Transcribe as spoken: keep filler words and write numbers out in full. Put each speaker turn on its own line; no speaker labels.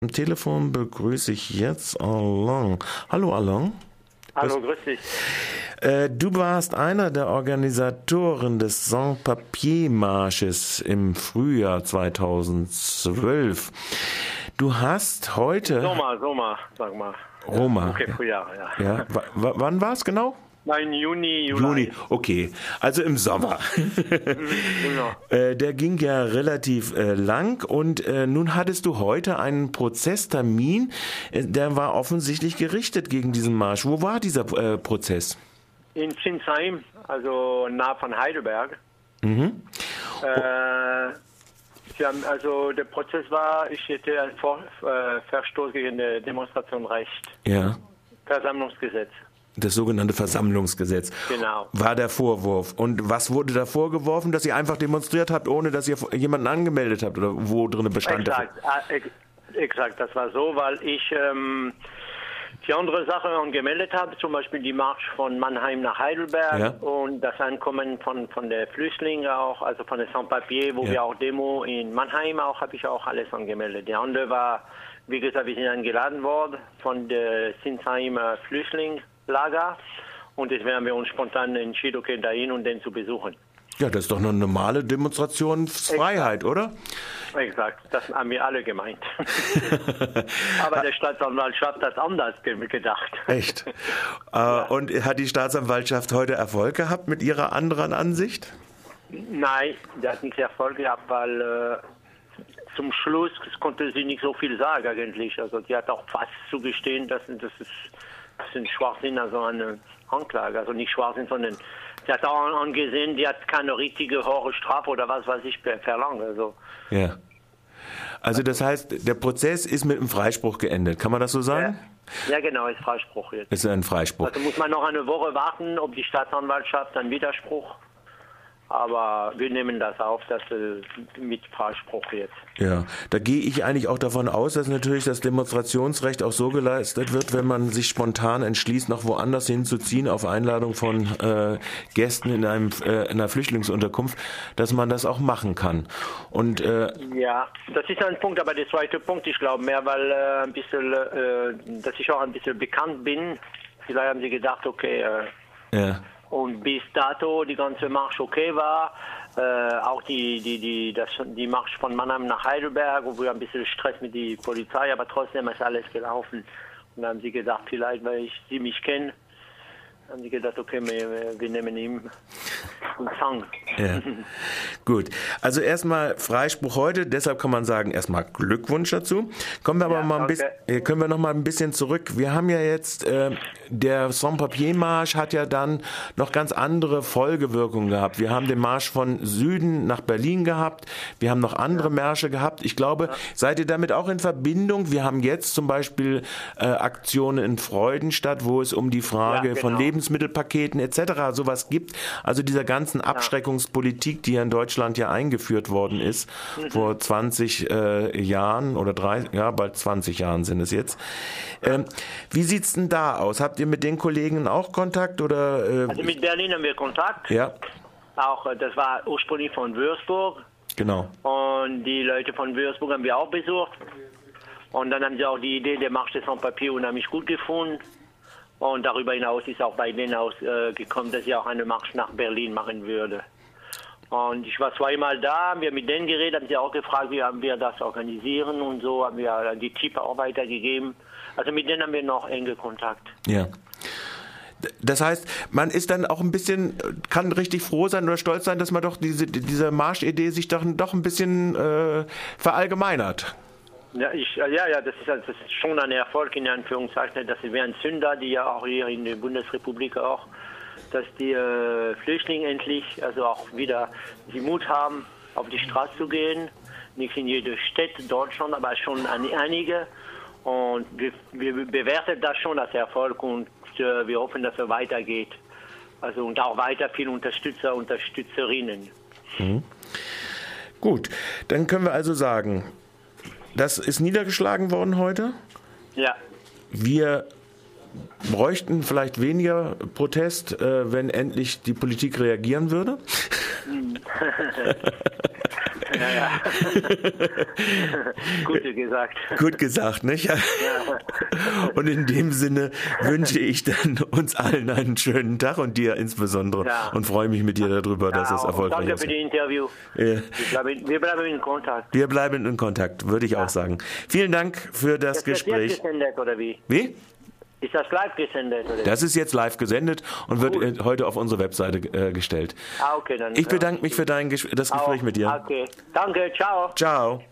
Am Telefon begrüße ich jetzt Alain. Hallo Alain.
Hallo, grüß dich.
Äh, du warst einer der Organisatoren des Sans-Papier-Marsches im Frühjahr zweitausendzwölf. Du hast heute...
Sommer, Sommer, sag mal.
Roma.
Okay, Frühjahr, ja.
ja. W- w- wann war es genau?
Nein, Juni, Juli.
Juni, okay. Also im Sommer.
Genau.
äh, der ging ja relativ äh, lang und äh, nun hattest du heute einen Prozesstermin, äh, der war offensichtlich gerichtet gegen diesen Marsch. Wo war dieser äh, Prozess?
In Zinsheim, also nah von Heidelberg.
Mhm.
Äh, sie haben, also der Prozess war, ich hätte ein Vor, äh, Verstoß gegen das Demonstrationrecht.
Ja.
Versammlungsgesetz.
Das sogenannte Versammlungsgesetz.
Genau.
War der Vorwurf. Und was wurde da vorgeworfen? Dass ihr einfach demonstriert habt, ohne dass ihr jemanden angemeldet habt? Oder wo drin bestand das?
Exakt, ah, ex exakt, das war so, weil ich ähm, die andere Sache angemeldet habe, zum Beispiel die Marsch von Mannheim nach Heidelberg
Ja.
und das Ankommen von, von der Flüchtlinge auch, also von der Sans-Papier, wo
Ja.
wir auch Demo in Mannheim auch, habe ich auch alles angemeldet. Der andere war, wie gesagt, wir sind eingeladen worden von der Zinsheimer Flüchtlingslager und jetzt werden wir uns spontan entschieden, okay, dahin und den zu besuchen.
Ja, das ist doch eine normale Demonstrationsfreiheit, oder?
Exakt, das haben wir alle gemeint. Aber der Staatsanwaltschaft hat das anders ge- gedacht.
Echt? Äh, und hat die Staatsanwaltschaft heute Erfolg gehabt mit ihrer anderen Ansicht?
Nein, der hat nichts Erfolg gehabt, weil äh, zum Schluss konnte sie nicht so viel sagen eigentlich. Also die hat auch fast zugestehen, dass das ist, das ist ein Schwachsinn, also eine Anklage. Also nicht Schwachsinn, sondern sie hat auch angesehen, die hat keine richtige hohe Strafe oder was weiß ich verlangt. Also
Ja. Also das heißt, der Prozess ist mit einem Freispruch geendet. Kann man das so sagen?
ja, genau, ist Freispruch jetzt.
Ist ein Freispruch.
Also muss man noch eine Woche warten, ob die Staatsanwaltschaft einen Widerspruch. Aber wir nehmen das auf, dass äh, mit Freispruch jetzt.
Ja, da gehe ich eigentlich auch davon aus, dass natürlich das Demonstrationsrecht auch so geleistet wird, wenn man sich spontan entschließt, noch woanders hinzuziehen, auf Einladung von äh, Gästen in einem äh, in einer Flüchtlingsunterkunft, dass man das auch machen kann. Und äh,
Ja, das ist ein Punkt, aber der zweite Punkt, ich glaube mehr, weil äh, ein bisschen, äh, dass ich auch ein bisschen bekannt bin. Vielleicht haben sie gedacht, okay, äh,
ja.
und bis dato die ganze Marsch okay war, äh, auch die die die das, die Marsch von Mannheim nach Heidelberg, wo wir ein bisschen Stress mit der Polizei, aber trotzdem ist alles gelaufen. Und dann haben sie gedacht, vielleicht, weil ich sie mich kenne, haben sie gedacht, okay, wir, wir nehmen ihm einen Zang.
Ja. Gut, also erstmal Freispruch heute, deshalb kann man sagen, erstmal Glückwunsch dazu. Kommen wir aber
Ja,
mal ein
danke.
bisschen, können wir noch mal ein bisschen zurück. Wir haben ja jetzt, äh, der Sans-Papier-Marsch hat ja dann noch ganz andere Folgewirkungen gehabt. Wir haben den Marsch von Süden nach Berlin gehabt, wir haben noch andere Märsche gehabt. Ich glaube, seid ihr damit auch in Verbindung? Wir haben jetzt zum Beispiel äh, Aktionen in Freudenstadt, wo es um die Frage
Ja,
von
genau.
Lebensmittelpaketen et cetera sowas gibt. Also dieser ganzen Abschreckungspolitik, die ja in Deutschland ja eingeführt worden ist,
Mhm.
vor zwanzig äh, Jahren oder drei, ja, bald zwanzig Jahren sind es jetzt. Ähm, wie sieht's denn da aus? Habt ihr mit den Kollegen auch Kontakt oder? Äh,
Also mit Berlin haben wir Kontakt.
ja,
Auch äh, das war ursprünglich von Würzburg.
genau.
Und die Leute von Würzburg haben wir auch besucht. Und dann haben sie auch die Idee der Marche des Sans-Papier unheimlich gut gefunden. Und darüber hinaus ist auch bei denen ausgekommen, dass ich auch eine Marsch nach Berlin machen würde. Und ich war zweimal da, haben wir mit denen geredet, haben sie auch gefragt, wie haben wir das organisieren und so, haben wir die Tipps auch weitergegeben. Also mit denen haben wir noch enge Kontakt.
Ja. Das heißt, man ist dann auch ein bisschen, kann richtig froh sein oder stolz sein, dass man doch diese, diese Marschidee sich doch, doch ein bisschen äh, verallgemeinert.
Ja, ich, ja, ja, das ist, das ist schon ein Erfolg in Anführungszeichen. Das ist wie ein Sünder, die ja auch hier in der Bundesrepublik auch, dass die äh, Flüchtlinge endlich, also auch wieder die Mut haben, auf die Straße zu gehen. Nicht in jeder Stadt Deutschland, aber schon an einige. Und wir, wir bewerten das schon als Erfolg und äh, wir hoffen, dass es weitergeht. Also und auch weiter viele Unterstützer, Unterstützerinnen.
Mhm. Gut, dann können wir also sagen, das ist niedergeschlagen worden heute.
Ja.
Wir bräuchten vielleicht weniger Protest, äh, wenn endlich die Politik reagieren würde.
Ja, ja. Gut gesagt.
Gut gesagt, nicht? Ja. Und in dem Sinne wünsche ich dann uns allen einen schönen Tag und dir insbesondere ja. und freue mich mit dir darüber, ja, dass es erfolgreich ist.
Danke für die Interview. Ja. Wir, bleiben, wir bleiben in Kontakt.
Wir bleiben in Kontakt, würde ich ja. auch sagen. Vielen Dank für das, das Gespräch.
Ist das gesendet, oder wie?
Wie?
Ist das live gesendet? Oder?
Das ist jetzt live gesendet und wird cool. heute auf unsere Webseite äh, gestellt.
Ah, okay, dann.
Ich bedanke mich für dein Ges- das Gespräch
auch.
mit dir.
Okay, danke, ciao.
Ciao.